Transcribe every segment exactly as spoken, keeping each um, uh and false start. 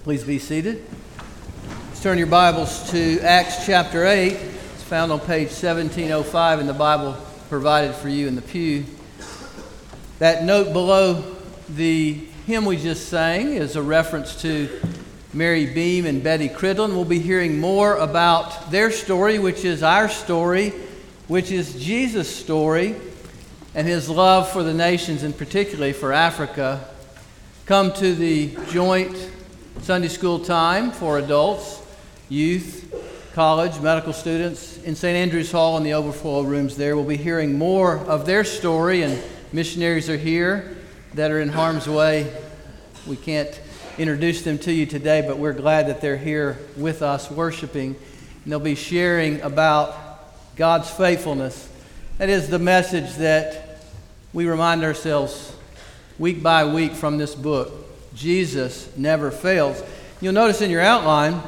Please be seated. Let's turn your Bibles to Acts chapter eight. It's found on page seventeen oh five in the Bible provided for you in the pew. That note below the hymn we just sang is a reference to Mary Beam and Betty Cridlin. We'll be hearing more about their story, which is our story, which is Jesus' story, and his love for the nations, and particularly for Africa. Come to the joint Sunday school time for adults, youth, college, medical students in Saint Andrew's Hall in the overflow rooms there. We'll be hearing more of their story, and missionaries are here that are in harm's way. We can't introduce them to you today, but we're glad that they're here with us worshiping, and they'll be sharing about God's faithfulness. That is the message that we remind ourselves week by week from this book. Jesus never fails. You'll notice in your outline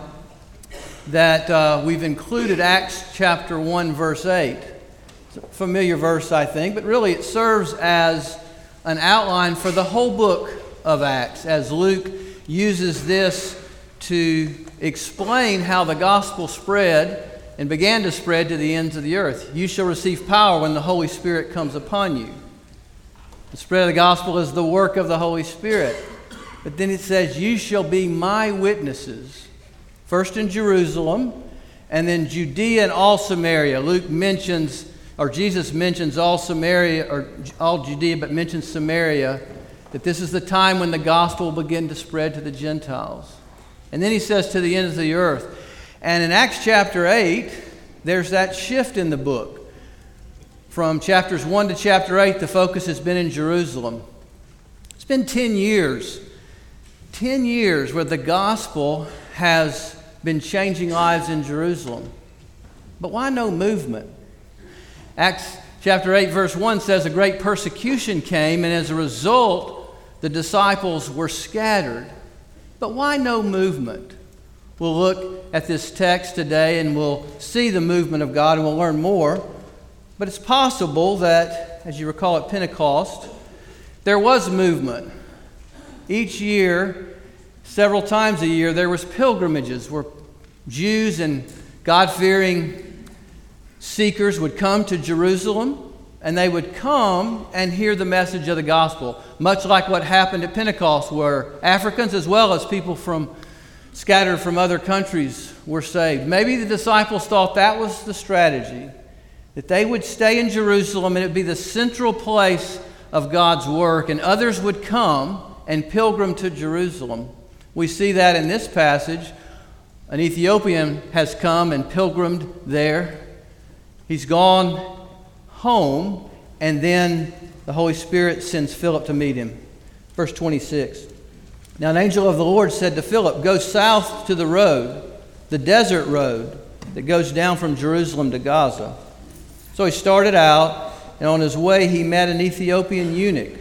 that uh, we've included Acts chapter one, verse eight. It's a familiar verse, I think, but really it serves as an outline for the whole book of Acts, as Luke uses this to explain how the gospel spread and began to spread to the ends of the earth. You shall receive power when the Holy Spirit comes upon you. The spread of the gospel is the work of the Holy Spirit. But then it says, you shall be my witnesses, first in Jerusalem, and then Judea and all Samaria. Luke mentions, or Jesus mentions all Samaria, or all Judea, but mentions Samaria, that this is the time when the gospel will begin to spread to the Gentiles. And then he says to the ends of the earth. And in Acts chapter eight, there's that shift in the book. From chapters one to chapter eight, the focus has been in Jerusalem. It's been ten years. ten years where the gospel has been changing lives in Jerusalem. But why no movement? Acts chapter eight, verse one says a great persecution came, and as a result, the disciples were scattered. But why no movement? We'll look at this text today, and we'll see the movement of God, and we'll learn more. But it's possible that, as you recall at Pentecost, there was movement. Each year, several times a year, there was pilgrimages where Jews and God-fearing seekers would come to Jerusalem, and they would come and hear the message of the gospel, much like what happened at Pentecost, where Africans as well as people from scattered from other countries were saved. Maybe the disciples thought that was the strategy, that they would stay in Jerusalem and it would be the central place of God's work, and others would come and pilgrim to Jerusalem. We see that in this passage. An Ethiopian has come and pilgrimed there. He's gone home, and then the Holy Spirit sends Philip to meet him. Verse twenty-six. Now an angel of the Lord said to Philip, go south to the road, the desert road that goes down from Jerusalem to Gaza. So he started out, and on his way he met an Ethiopian eunuch,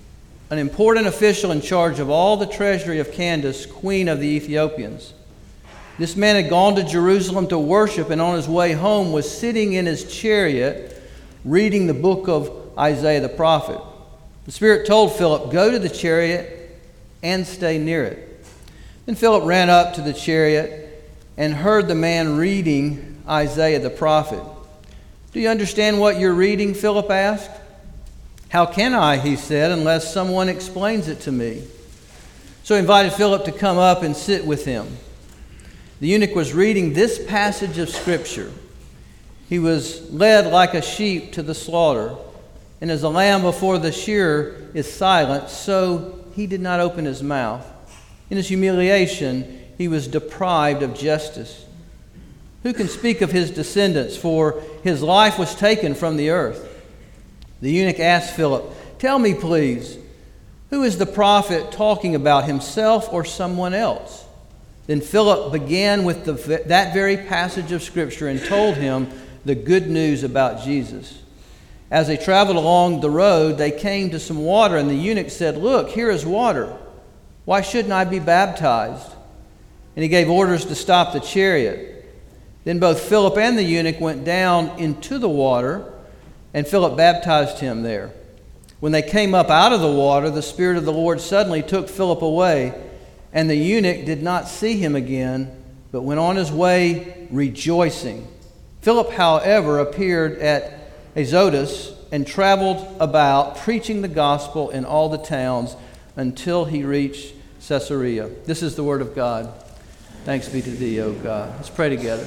an important official in charge of all the treasury of Candace, queen of the Ethiopians. This man had gone to Jerusalem to worship, and on his way home was sitting in his chariot reading the book of Isaiah the prophet. The Spirit told Philip, go to the chariot and stay near it. Then Philip ran up to the chariot and heard the man reading Isaiah the prophet. Do you understand what you're reading? Philip asked. How can I, he said, unless someone explains it to me? So he invited Philip to come up and sit with him. The eunuch was reading this passage of Scripture. He was led like a sheep to the slaughter, and as a lamb before the shearer is silent, so he did not open his mouth. In his humiliation, he was deprived of justice. Who can speak of his descendants? For his life was taken from the earth. The eunuch asked Philip, tell me, please, who is the prophet talking about, himself or someone else? Then Philip began with the, that very passage of Scripture and told him the good news about Jesus. As they traveled along the road, they came to some water, and the eunuch said, look, here is water. Why shouldn't I be baptized? And he gave orders to stop the chariot. Then both Philip and the eunuch went down into the water, and Philip baptized him there. When they came up out of the water, the Spirit of the Lord suddenly took Philip away, And the eunuch did not see him again, but went on his way rejoicing. Philip, however, appeared at Azotus and traveled about, preaching the gospel in all the towns until he reached Caesarea. This is the word of God. Thanks be to thee, O God. Let's pray together.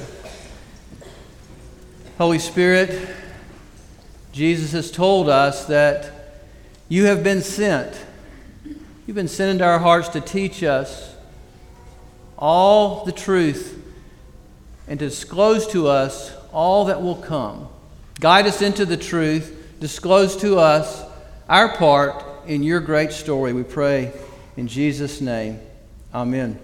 Holy Spirit, Jesus has told us that you have been sent. You've been sent into our hearts to teach us all the truth and to disclose to us all that will come. Guide us into the truth. Disclose to us our part in your great story. We pray in Jesus' name. Amen.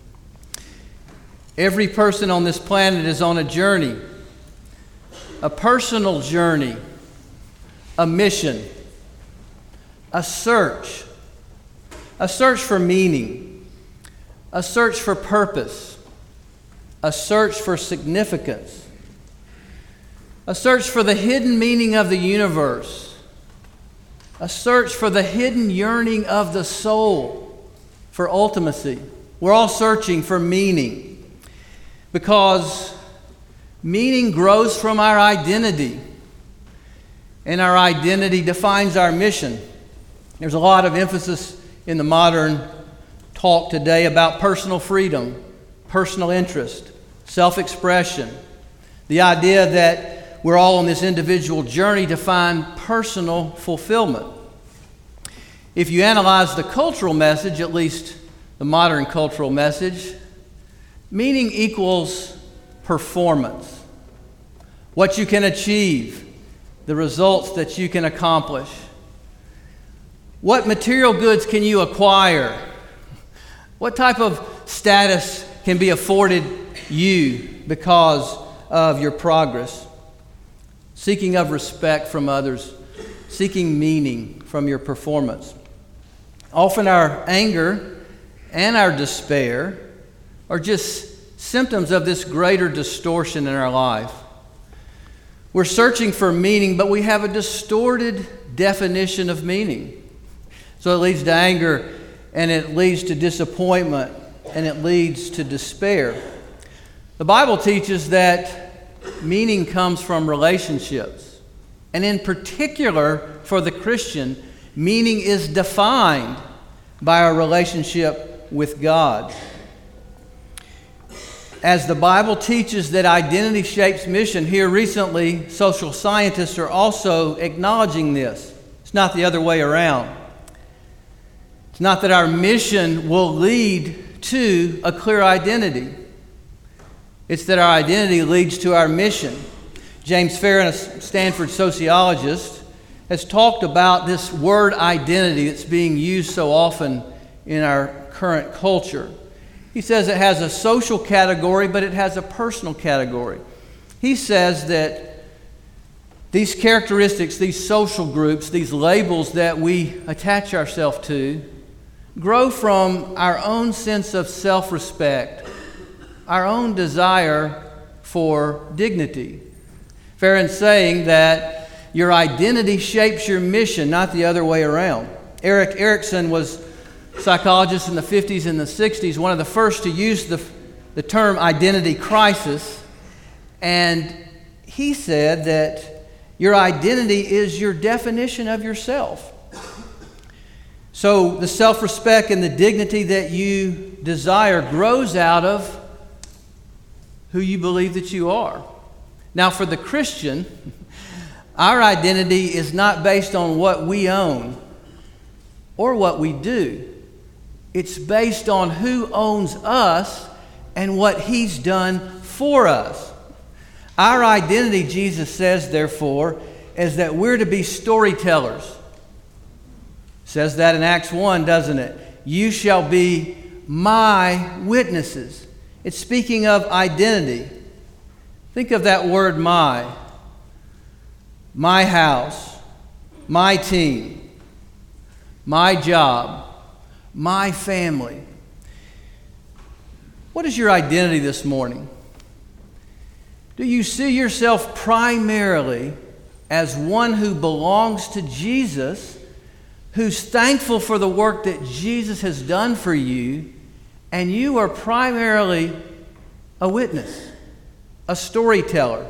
Every person on this planet is on a journey, a personal journey, a mission, a search, a search for meaning, a search for purpose, a search for significance, a search for the hidden meaning of the universe, a search for the hidden yearning of the soul for ultimacy. We're all searching for meaning because meaning grows from our identity, and our identity defines our mission. There's a lot of emphasis in the modern talk today about personal freedom, personal interest, self-expression, the idea that we're all on this individual journey to find personal fulfillment. If you analyze the cultural message, at least the modern cultural message, meaning equals performance. What you can achieve, the results that you can accomplish. What material goods can you acquire? What type of status can be afforded you because of your progress? Seeking of respect from others, seeking meaning from your performance. Often our anger and our despair are just symptoms of this greater distortion in our life. We're searching for meaning, but we have a distorted definition of meaning. So it leads to anger, and it leads to disappointment, and it leads to despair. The Bible teaches that meaning comes from relationships. And in particular, for the Christian, meaning is defined by our relationship with God. As the Bible teaches that identity shapes mission, here recently, social scientists are also acknowledging this. It's not the other way around. It's not that our mission will lead to a clear identity. It's that our identity leads to our mission. James Farron, a Stanford sociologist, has talked about this word identity that's being used so often in our current culture. He says it has a social category, but it has a personal category. He says that these characteristics, these social groups, these labels that we attach ourselves to, grow from our own sense of self-respect, our own desire for dignity. Farron's saying that your identity shapes your mission, not the other way around. Erik Erikson was a psychologist in the fifties and the sixties, one of the first to use the, the term identity crisis. And he said that your identity is your definition of yourself. So the self-respect and the dignity that you desire grows out of who you believe that you are. Now, for the Christian, our identity is not based on what we own or what we do. It's based on who owns us and what He's done for us. Our identity, Jesus says, therefore, is that we're to be storytellers. It says that in Acts one, doesn't it? You shall be my witnesses. It's speaking of identity. Think of that word my. My house, my team, my job, my family. What is your identity this morning? Do you see yourself primarily as one who belongs to Jesus, who's thankful for the work that Jesus has done for you, and you are primarily a witness, a storyteller,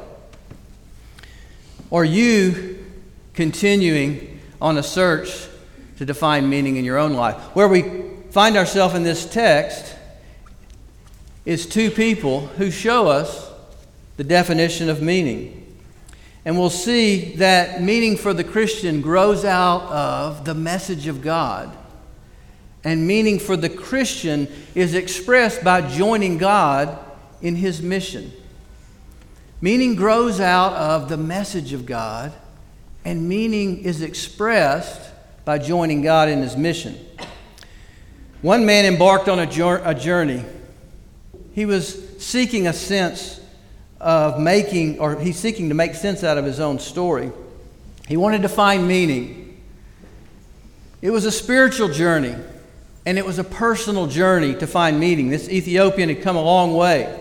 or you continuing on a search to define meaning in your own life. Where we find ourselves in this text is two people who show us the definition of meaning. And we'll see that meaning for the Christian grows out of the message of God. And meaning for the Christian is expressed by joining God in His mission. Meaning grows out of the message of God, and meaning is expressed by joining God in His mission. One man embarked on a journey. He was seeking a sense of making, or he's seeking to make sense out of his own story. He wanted to find meaning. It was a spiritual journey, and it was a personal journey to find meaning. This Ethiopian had come a long way.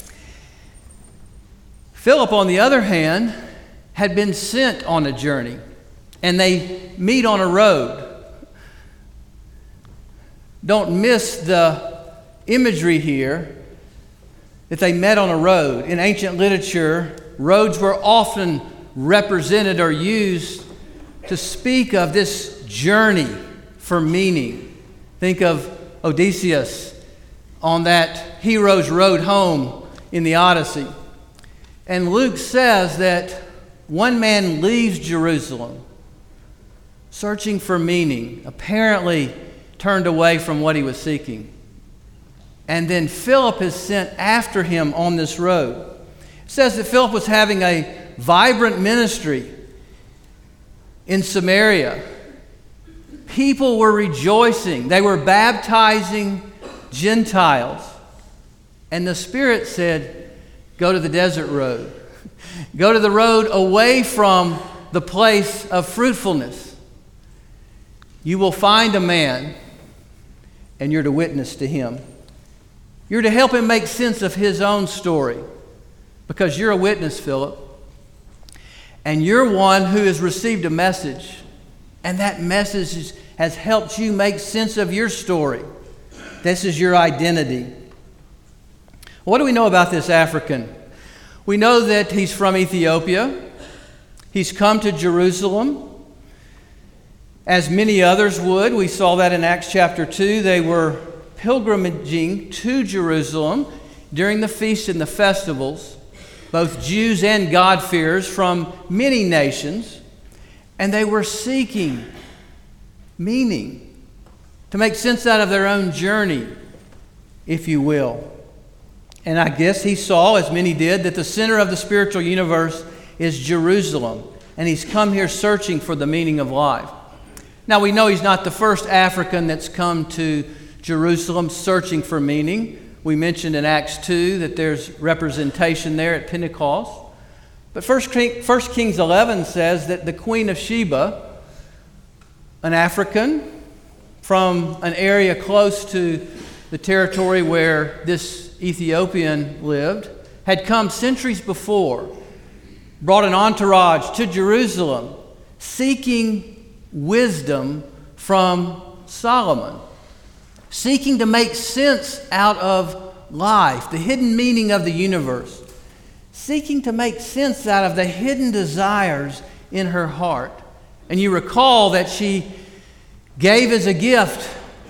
Philip, on the other hand, had been sent on a journey, and they meet on a road. Don't miss the imagery here that they met on a road. In ancient literature, roads were often represented or used to speak of this journey for meaning. Think of Odysseus on that hero's road home in the Odyssey. And Luke says that one man leaves Jerusalem searching for meaning, apparently turned away from what he was seeking. And then Philip is sent after him on this road. It says that Philip was having a vibrant ministry in Samaria. People were rejoicing. They were baptizing Gentiles. And the Spirit said, go to the desert road. Go to the road away from the place of fruitfulness. You will find a man, and you're to witness to him. You're to help him make sense of his own story, because you're a witness, Philip. And you're one who has received a message, and that message is, has helped you make sense of your story. This is your identity. What do we know about this African? We know that he's from Ethiopia. He's come to Jerusalem, as many others would. We saw that in Acts chapter two. They were pilgrimaging to Jerusalem during the feasts and the festivals, both Jews and God-fearers from many nations, and they were seeking meaning to make sense out of their own journey, if you will. And I guess he saw, as many did, that the center of the spiritual universe is Jerusalem, and he's come here searching for the meaning of life. Now, we know he's not the first African that's come to Jerusalem searching for meaning. We mentioned in Acts two that there's representation there at Pentecost. But First Kings eleven says that the Queen of Sheba, an African from an area close to the territory where this Ethiopian lived, had come centuries before, brought an entourage to Jerusalem, seeking wisdom from Solomon, seeking to make sense out of life, the hidden meaning of the universe, seeking to make sense out of the hidden desires in her heart. And you recall that she gave as a gift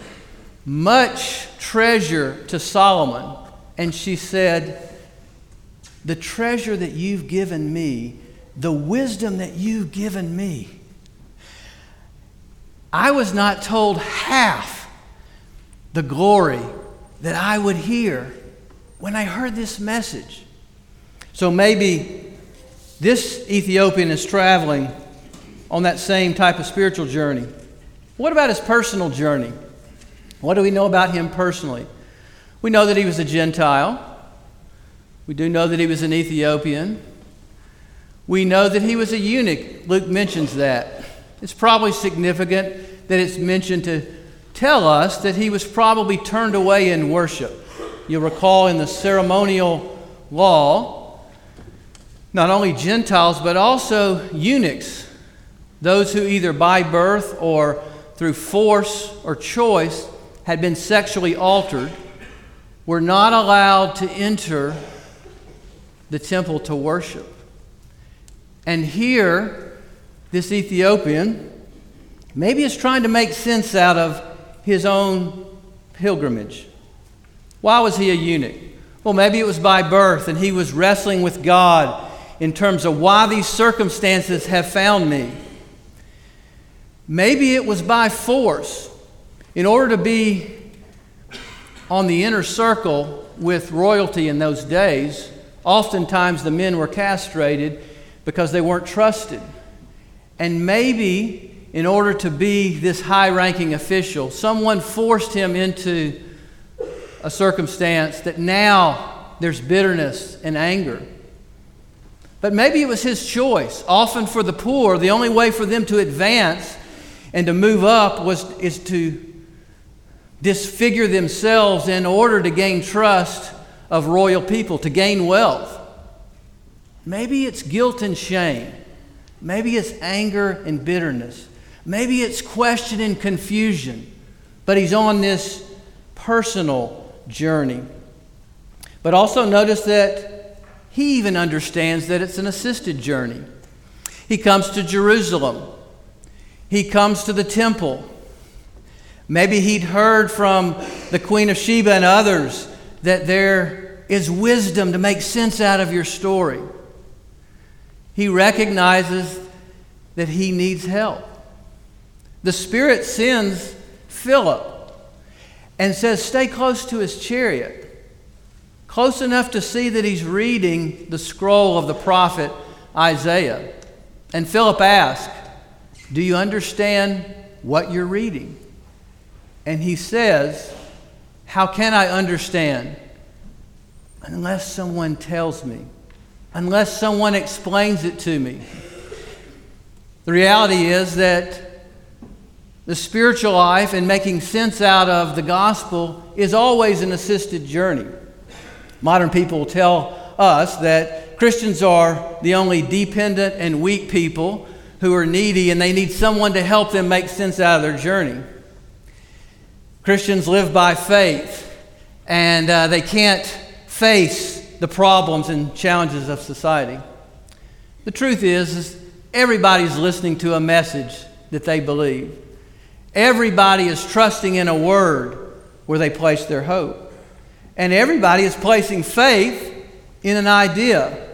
much treasure to Solomon. And she said, the treasure that you've given me, the wisdom that you've given me, I was not told half the glory that I would hear when I heard this message. So maybe this Ethiopian is traveling on that same type of spiritual journey. What about his personal journey? What do we know about him personally? We know that he was a Gentile. We do know that he was an Ethiopian. We know that he was a eunuch. Luke mentions that. It's probably significant that it's mentioned to tell us that he was probably turned away in worship. You'll recall in the ceremonial law, not only Gentiles, but also eunuchs, those who either by birth or through force or choice had been sexually altered, were not allowed to enter the temple to worship. And here, this Ethiopian maybe is trying to make sense out of his own pilgrimage. Why was he a eunuch? Well, maybe it was by birth, and he was wrestling with God in terms of why these circumstances have found me. Maybe it was by force. In order to be on the inner circle with royalty in those days, oftentimes the men were castrated because they weren't trusted. And maybe in order to be this high-ranking official, someone forced him into a circumstance that now there's bitterness and anger. But maybe it was his choice. Often for the poor, the only way for them to advance and to move up was is to disfigure themselves in order to gain trust of royal people, to gain wealth. Maybe it's guilt and shame. Maybe it's anger and bitterness. Maybe it's question and confusion. But he's on this personal journey. But also notice that he even understands that it's an assisted journey. He comes to Jerusalem. He comes to the temple. Maybe he'd heard from the Queen of Sheba and others that there is wisdom to make sense out of your story. He recognizes that he needs help. The Spirit sends Philip and says, stay close to his chariot, close enough to see that he's reading the scroll of the prophet Isaiah. And Philip asks, do you understand what you're reading? And he says, how can I understand? Unless someone tells me, unless someone explains it to me. The reality is that the spiritual life and making sense out of the gospel is always an assisted journey. Modern people tell us that Christians are the only dependent and weak people who are needy, and they need someone to help them make sense out of their journey. Christians live by faith, and uh, they can't face the problems and challenges of society. The truth is, is everybody's listening to a message that they believe. Everybody is trusting in a word where they place their hope. And everybody is placing faith in an idea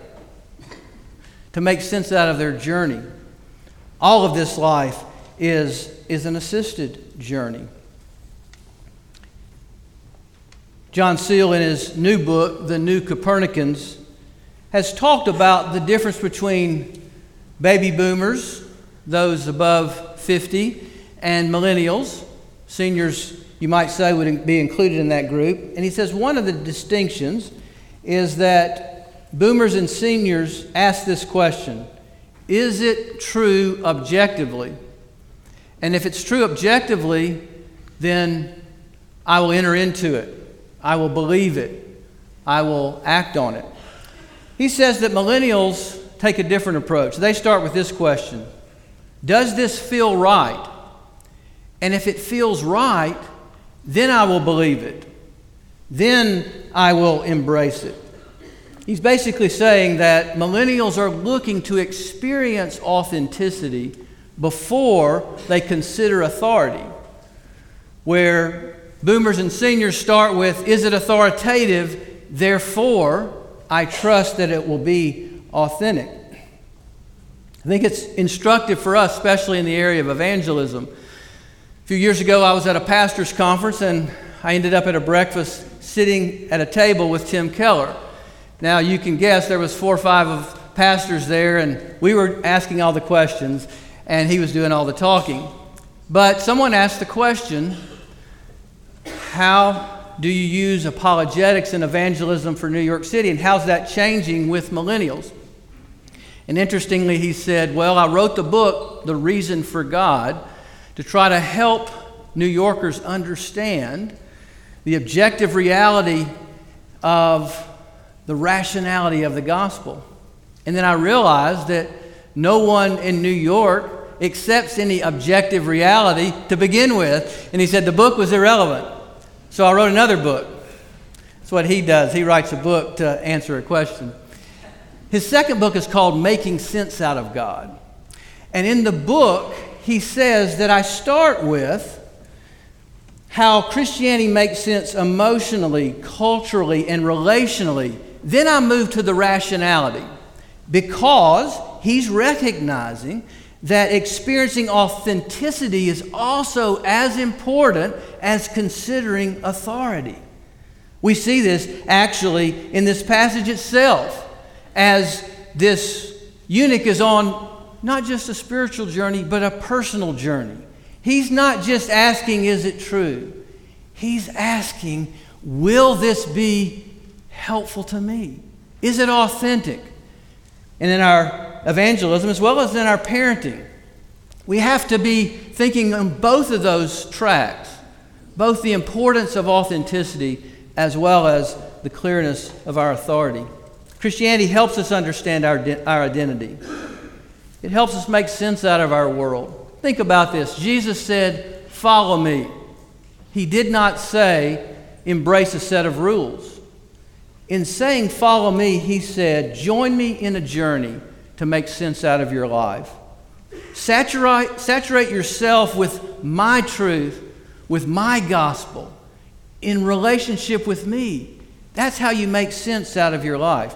to make sense out of their journey. All of this life is, is an assisted journey. John Seal, in his new book, The New Copernicans, has talked about the difference between baby boomers, those above fifty, and millennials. Seniors, you might say, would be included in that group. And he says one of the distinctions is that boomers and seniors ask this question: is it true objectively? And if it's true objectively, then I will enter into it. I will believe it. I will act on it. He says that millennials take a different approach. They start with this question: does this feel right? And if it feels right, then I will believe it. Then I will embrace it. He's basically saying that millennials are looking to experience authenticity before they consider authority. Where boomers and seniors start with, is it authoritative? Therefore, I trust that it will be authentic. I think it's instructive for us, especially in the area of evangelism. A few years ago, I was at a pastor's conference, and I ended up at a breakfast sitting at a table with Tim Keller. Now, you can guess there was four or five of pastors there, and we were asking all the questions, and he was doing all the talking. But someone asked the question, how do you use apologetics and evangelism for New York City, and how's that changing with millennials? And interestingly, he said, well, I wrote the book, The Reason for God, to try to help New Yorkers understand the objective reality of the rationality of the gospel. And then I realized that no one in New York accepts any objective reality to begin with. And he said the book was irrelevant. So I wrote another book. That's what he does. He writes a book to answer a question. His second book is called Making Sense Out of God. And in the book, he says that I start with how Christianity makes sense emotionally, culturally, and relationally. Then I move to the rationality, because he's recognizing that experiencing authenticity is also as important as considering authority. We see this actually in this passage itself, as this eunuch is on not just a spiritual journey, but a personal journey. He's not just asking, is it true? He's asking, will this be helpful to me? Is it authentic? And in our evangelism, as well as in our parenting, we have to be thinking on both of those tracks, both the importance of authenticity as well as the clearness of our authority. Christianity helps us understand our, our identity. It helps us make sense out of our world. Think about this. Jesus said, follow me. He did not say, embrace a set of rules. In saying, follow me, he said, join me in a journey to make sense out of your life. Saturate, saturate yourself with my truth, with my gospel, in relationship with me. That's how you make sense out of your life.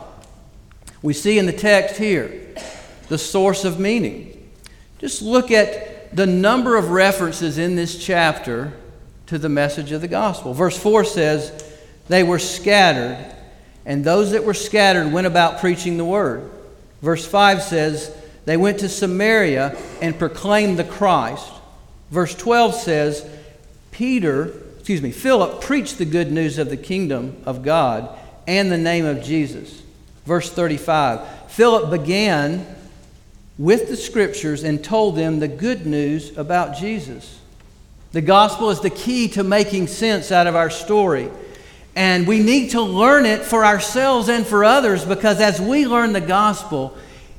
We see in the text here the source of meaning. Just look at the number of references in this chapter to the message of the gospel. Verse four says, they were scattered, and those that were scattered went about preaching the word. Verse five says, they went to Samaria and proclaimed the Christ. Verse twelve says, Peter, excuse me, Philip preached the good news of the kingdom of God and the name of Jesus. Verse thirty-five, Philip began with the scriptures and told them the good news about Jesus. The gospel is the key to making sense out of our story. And we need to learn it for ourselves and for others, because as we learn the gospel,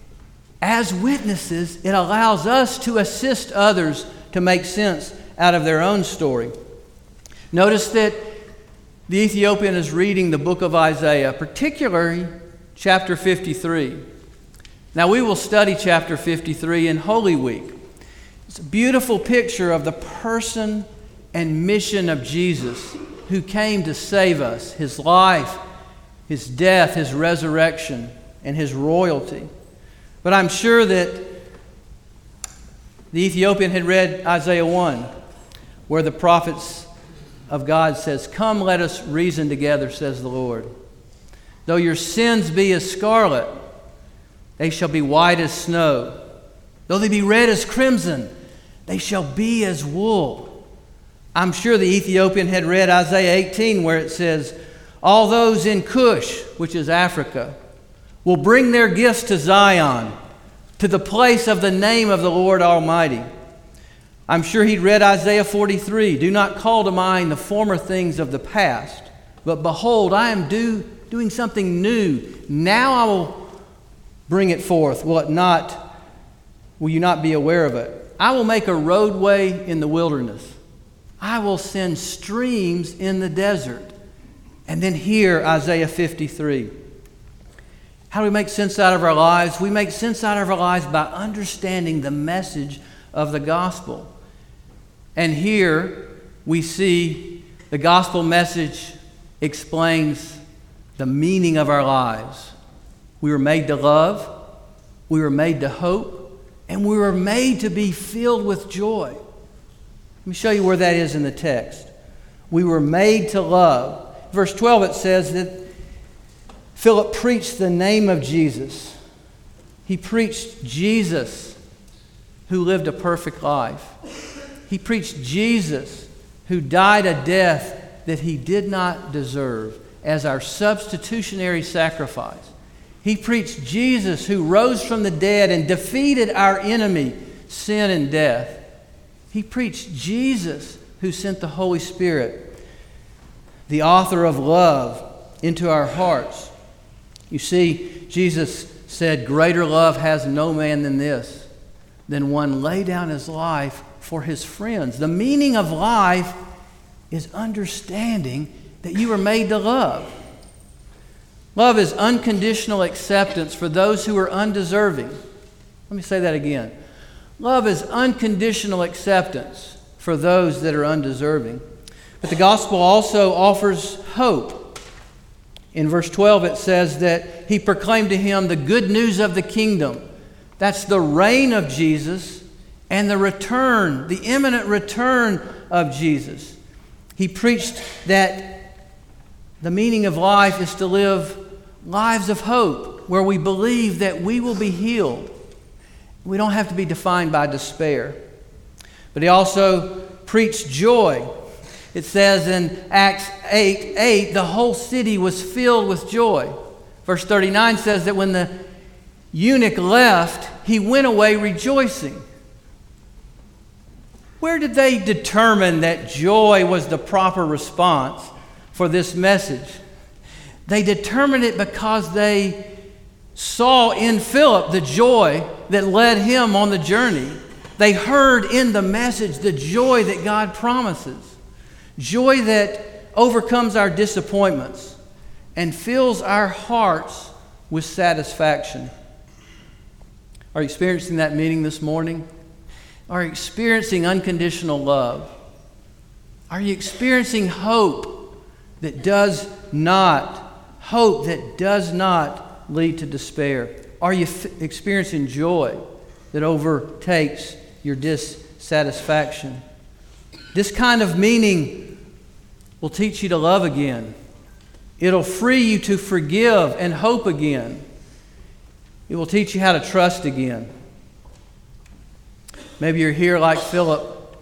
as witnesses, it allows us to assist others to make sense out of their own story. Notice that the Ethiopian is reading the book of Isaiah, particularly chapter fifty-three. Now, we will study chapter fifty-three in Holy Week. It's a beautiful picture of the person and mission of Jesus, who came to save us, his life, his death, his resurrection, and his royalty. But I'm sure that the Ethiopian had read Isaiah one, where the prophets of God says, come, let us reason together, says the Lord. Though your sins be as scarlet, they shall be white as snow. Though they be red as crimson, they shall be as wool. I'm sure the Ethiopian had read Isaiah eighteen, where it says, all those in Cush, which is Africa, will bring their gifts to Zion, to the place of the name of the Lord Almighty. I'm sure he'd read Isaiah forty-three, do not call to mind the former things of the past, but behold, I am do, doing something new. Now I will bring it forth. Will it not, will you not be aware of it? I will make a roadway in the wilderness. I will send streams in the desert. And then here, Isaiah fifty-three. How do we make sense out of our lives? We make sense out of our lives by understanding the message of the gospel. And here we see the gospel message explains the meaning of our lives. We were made to love, we were made to hope, and we were made to be filled with joy. Let me show you where that is in the text. We were made to love. Verse twelve, it says that Philip preached the name of Jesus. He preached Jesus, who lived a perfect life. He preached Jesus, who died a death that he did not deserve as our substitutionary sacrifice. He preached Jesus, who rose from the dead and defeated our enemy, sin and death. He preached Jesus, who sent the Holy Spirit, the author of love, into our hearts. You see, Jesus said, greater love has no man than this, than one lay down his life for his friends. The meaning of life is understanding that you were made to love. Love is unconditional acceptance for those who are undeserving. Let me say that again. Love is unconditional acceptance for those that are undeserving. But the gospel also offers hope. In verse twelve it says that he proclaimed to him the good news of the kingdom. That's the reign of Jesus and the return, the imminent return of Jesus. He preached that the meaning of life is to live lives of hope where we believe that we will be healed. We don't have to be defined by despair. But he also preached joy. It says in Acts eight eight, the whole city was filled with joy. Verse thirty-nine says that when the eunuch left, he went away rejoicing. Where did they determine that joy was the proper response for this message? They determined it because they saw in Philip the joy that led him on the journey. They heard in the message the joy that God promises. Joy that overcomes our disappointments and fills our hearts with satisfaction. Are you experiencing that meaning this morning? Are you experiencing unconditional love? Are you experiencing hope that does not, hope that does not lead to despair? Are you f- experiencing joy that overtakes your dissatisfaction? This kind of meaning will teach you to love again. It'll free you to forgive and hope again. It will teach you how to trust again. Maybe you're here like Philip,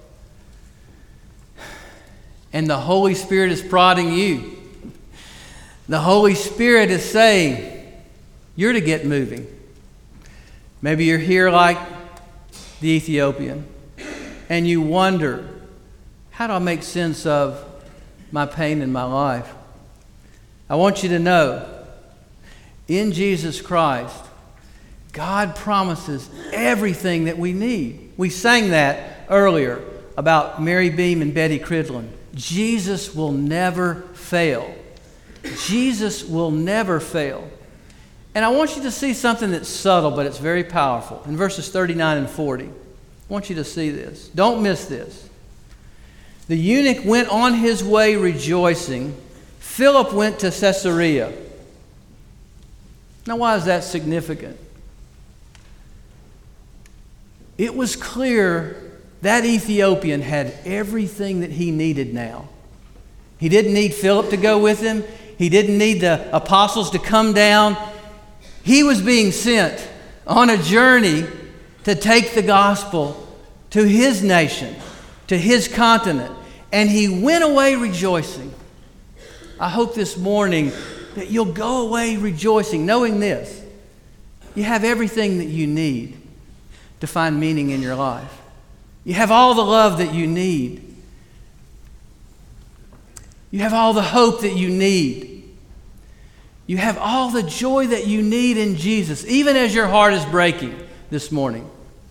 and the Holy Spirit is prodding you. The Holy Spirit is saying, you're to get moving. Maybe you're here like the Ethiopian, and you wonder, how do I make sense of my pain in my life? I want you to know, in Jesus Christ, God promises everything that we need. We sang that earlier about Mary Beam and Betty Cridlin. Jesus will never fail. Jesus will never fail. And I want you to see something that's subtle, but it's very powerful. In verses thirty-nine and forty, I want you to see this. Don't miss this. The eunuch went on his way rejoicing. Philip went to Caesarea. Now, why is that significant? It was clear that Ethiopian had everything that he needed now. He didn't need Philip to go with him. He didn't need the apostles to come down. He was being sent on a journey to take the gospel to his nation, to his continent. And he went away rejoicing. I hope this morning that you'll go away rejoicing, knowing this. You have everything that you need to find meaning in your life. You have all the love that you need. You have all the hope that you need. You have all the joy that you need in Jesus, even as your heart is breaking this morning.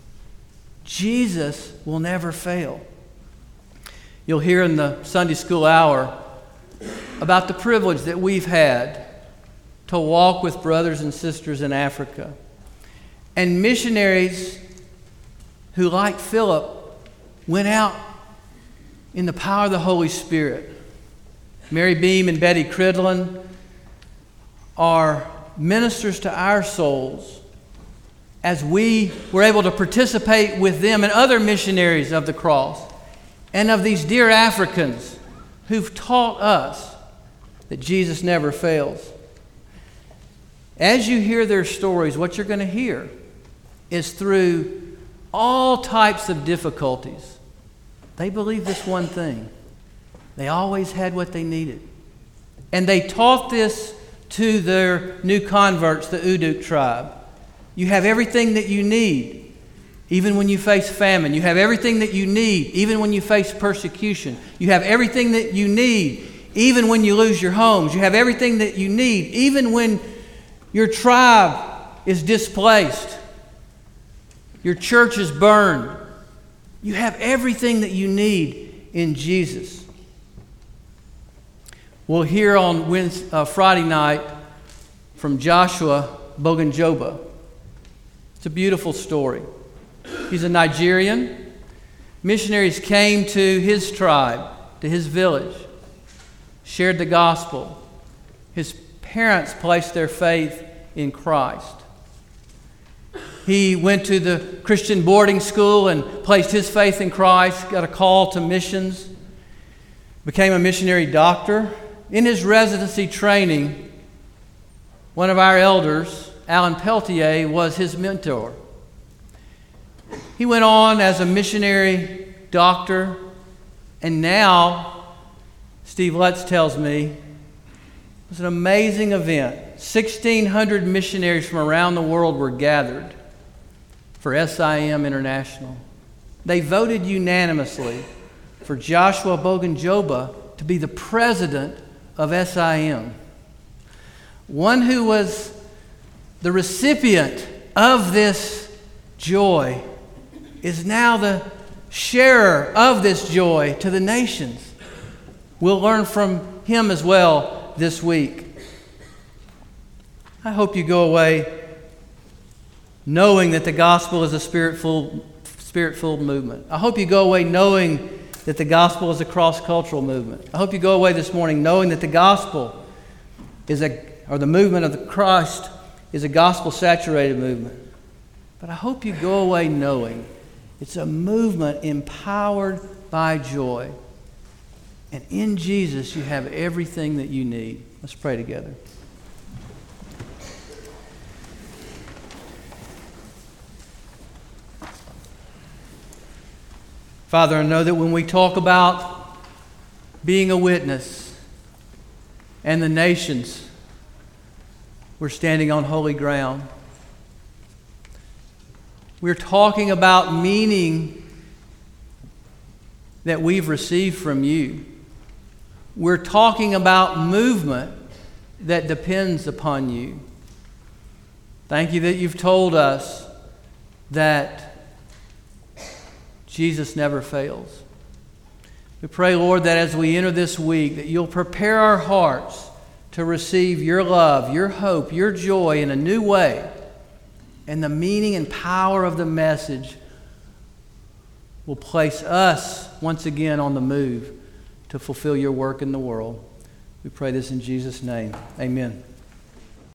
Jesus will never fail. You'll hear in the Sunday school hour about the privilege that we've had to walk with brothers and sisters in Africa. And missionaries who, like Philip, went out in the power of the Holy Spirit. Mary Beam and Betty Cridlin are ministers to our souls as we were able to participate with them and other missionaries of the cross and of these dear Africans who've taught us that Jesus never fails. As you hear their stories, what you're going to hear is through all types of difficulties, they believed this one thing. They always had what they needed. And they taught this to their new converts, the Uduk tribe. You have everything that you need, even when you face famine. You have everything that you need, even when you face persecution. You have everything that you need, even when you lose your homes. You have everything that you need, even when your tribe is displaced. Your church is burned. You have everything that you need in Jesus. Well, here on Wednesday, uh, Friday night, from Joshua Bogonjoba. It's a beautiful story. He's a Nigerian. Missionaries came to his tribe, to his village, shared the gospel. His parents placed their faith in Christ. He went to the Christian boarding school and placed his faith in Christ, got a call to missions, became a missionary doctor. In his residency training, one of our elders, Alan Peltier, was his mentor. He went on as a missionary doctor, and now, Steve Lutz tells me, it was an amazing event. sixteen hundred missionaries from around the world were gathered for S I M International. They voted unanimously for Joshua Bogonjoba to be the president of S I M. One who was the recipient of this joy is now the sharer of this joy to the nations. We'll learn from him as well this week. I hope you go away knowing that the gospel is a spirit-filled, spirit-filled movement. I hope you go away knowing that the gospel is a cross-cultural movement. I hope you go away this morning knowing that the gospel is a, or the movement of the Christ is a gospel-saturated movement. But I hope you go away knowing it's a movement empowered by joy. And in Jesus, you have everything that you need. Let's pray together. Father, I know that when we talk about being a witness and the nations, we're standing on holy ground. We're talking about meaning that we've received from you. We're talking about movement that depends upon you. Thank you that you've told us that Jesus never fails. We pray, Lord, that as we enter this week, that you'll prepare our hearts to receive your love, your hope, your joy in a new way. And the meaning and power of the message will place us once again on the move to fulfill your work in the world. We pray this in Jesus' name. Amen.